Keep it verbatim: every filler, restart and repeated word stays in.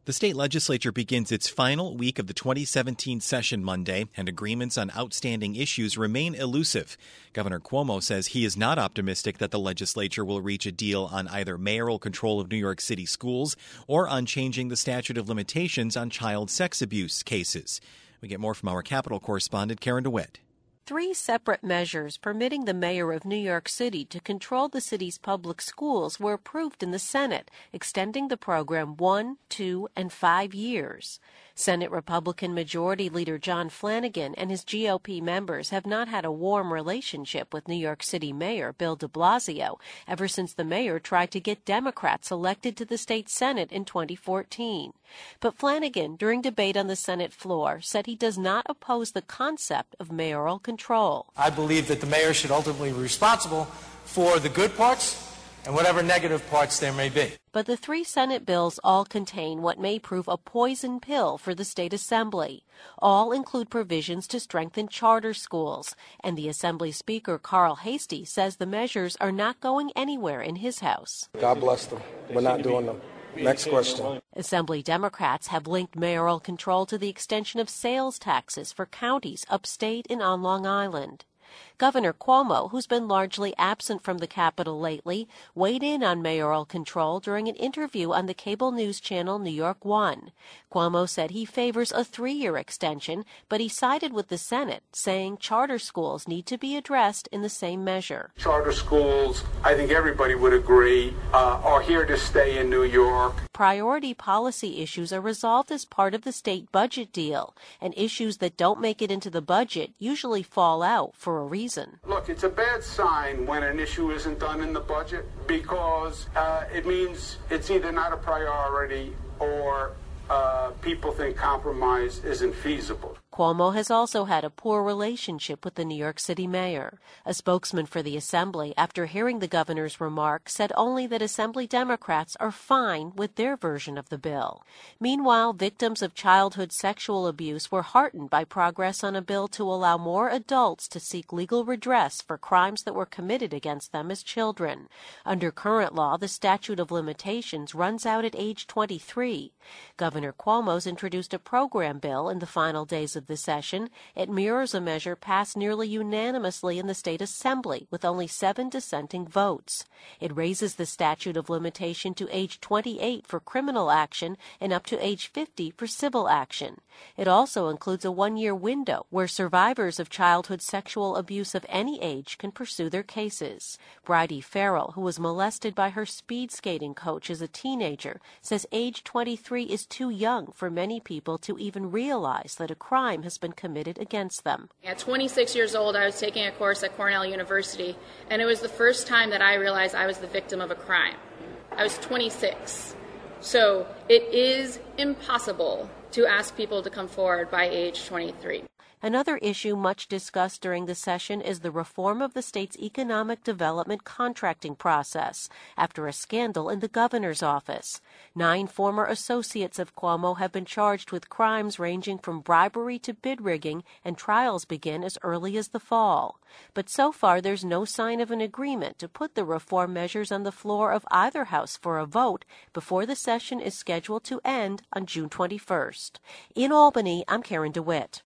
The state legislature begins its final week of the twenty seventeen session Monday, and agreements on outstanding issues remain elusive. Governor Cuomo says he is not optimistic that the legislature will reach a deal on either mayoral control of New York City schools or on changing the statute of limitations on child sex abuse cases. We get more from our Capitol correspondent, Karen DeWitt. Three separate measures permitting the mayor of New York City to control the city's public schools were approved in the Senate, extending the program one, two, and five years. Senate Republican Majority Leader John Flanagan and his G O P members have not had a warm relationship with New York City Mayor Bill de Blasio ever since the mayor tried to get Democrats elected to the state Senate in twenty fourteen. But Flanagan, during debate on the Senate floor, said he does not oppose the concept of mayoral control. I believe that the mayor should ultimately be responsible for the good parts and whatever negative parts there may be. But the three Senate bills all contain what may prove a poison pill for the state assembly. All include provisions to strengthen charter schools, and the Assembly Speaker Carl Heastie says the measures are not going anywhere in his house. God bless them. We're not doing them. Next question. Assembly Democrats have linked mayoral control to the extension of sales taxes for counties upstate and on Long Island. Governor Cuomo, who's been largely absent from the Capitol lately, weighed in on mayoral control during an interview on the cable news channel New York One. Cuomo said he favors a three-year extension, but he sided with the Senate, saying charter schools need to be addressed in the same measure. Charter schools, I think everybody would agree, uh, are here to stay in New York. Priority policy issues are resolved as part of the state budget deal, and issues that don't make it into the budget usually fall out for a reason. Look, it's a bad sign when an issue isn't done in the budget because uh, it means it's either not a priority or uh, people think compromise isn't feasible. Cuomo has also had a poor relationship with the New York City mayor. A spokesman for the Assembly, after hearing the governor's remarks, said only that Assembly Democrats are fine with their version of the bill. Meanwhile, victims of childhood sexual abuse were heartened by progress on a bill to allow more adults to seek legal redress for crimes that were committed against them as children. Under current law, the statute of limitations runs out at age twenty-three. Governor Cuomo's introduced a program bill in the final days of the session. It mirrors a measure passed nearly unanimously in the state assembly with only seven dissenting votes. It raises the statute of limitation to age twenty-eight for criminal action and up to age fifty for civil action. It also includes a one-year window where survivors of childhood sexual abuse of any age can pursue their cases. Bridie Farrell, who was molested by her speed skating coach as a teenager, says age twenty-three is too young for many people to even realize that a crime has been committed against them. At twenty-six years old, I was taking a course at Cornell University, and it was the first time that I realized I was the victim of a crime. I was twenty-six. So it is impossible to ask people to come forward by age twenty-three. Another issue much discussed during the session is the reform of the state's economic development contracting process after a scandal in the governor's office. Nine former associates of Cuomo have been charged with crimes ranging from bribery to bid rigging, and trials begin as early as the fall. But so far, there's no sign of an agreement to put the reform measures on the floor of either house for a vote before the session is scheduled to end on June twenty-first. In Albany, I'm Karen DeWitt.